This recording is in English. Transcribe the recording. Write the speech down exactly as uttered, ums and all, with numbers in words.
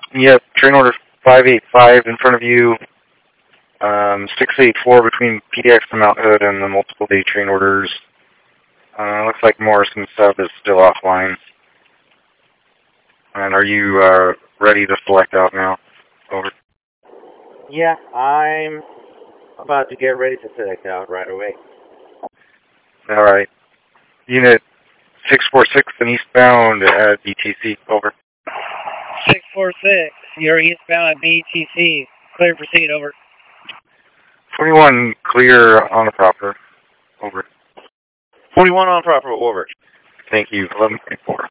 Yep, train order five eight five in front of you. Um, six eight four between P D X and Mount Hood and the multiple day train orders. Uh, looks like Morrison sub is still offline. And are you uh, ready to select out now? Over. Yeah, I'm about to get ready to select out right away. All right. Unit six four six and eastbound at B T C. Over. six four six, you're eastbound at B T C. Clear proceed, over. forty-one clear on the proper. Over. forty-one on proper, over. Thank you. eleven point four.